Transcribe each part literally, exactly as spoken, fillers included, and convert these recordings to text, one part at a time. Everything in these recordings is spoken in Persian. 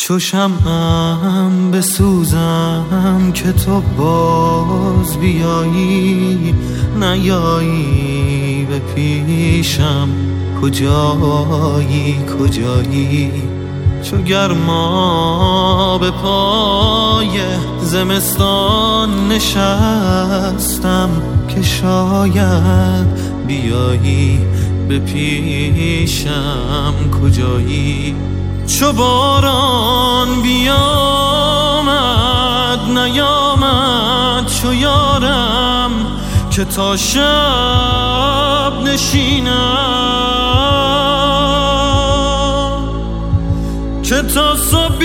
چو شمعم بسوزم که تو باز بیایی، نیایی به پیشم کجایی کجایی. چو گرما به پای زمستان نشستم که شاید بیایی به پیشم کجایی. چو باران بیامد نیامد چو یارم که تا شب نشینم، که تا صبح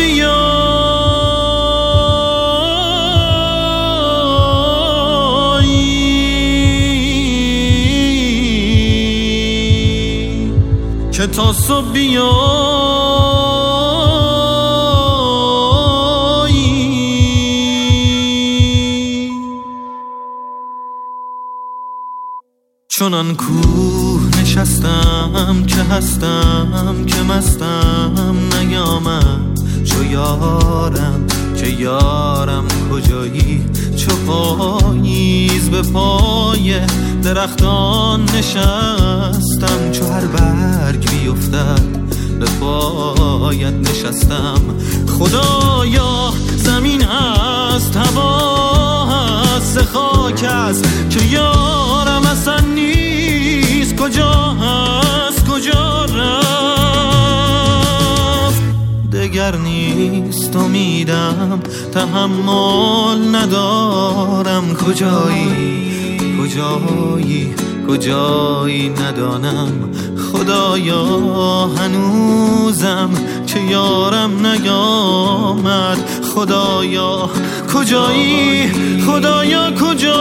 بیایی، که تا صبح بیایی. چنان کوه نشستم که هستم که مستم نیامد چو یارم که یارم کجایی. چو پاییز به پای درختان نشستم، چو هر برگ بیفتد به پایت نشستم. خدایا زمین هست هوا هست خاک است که یارم اصلا نیست، کجا هست کجا رفت. دگر نیست امیدم تحمل ندارم، کجایی کجایی کجایی ندانم. خدایا هنوزم که یارم نیامد، خدایا کجایی خدایا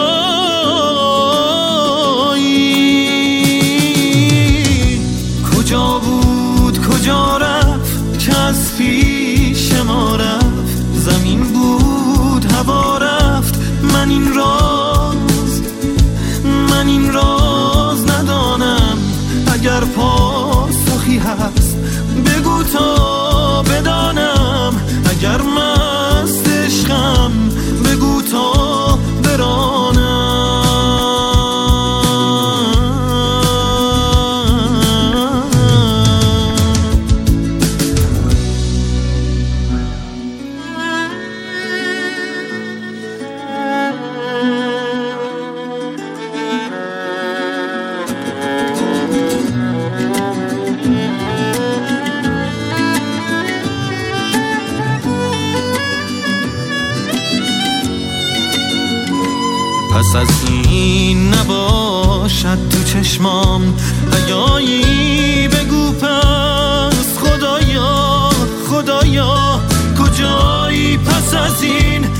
کجایی. کجا بود کجا رفت که از پیش ما رفت، زمین بود هوا رفت. من این راز من این راز ندانم، اگر پاسخی هست بگو تا بدانم. اگر مست عشقم بگو تا برانم. پس از این نباشد تو چشمام حیایی، بگو پس خدایا خدایا کجایی. پس از این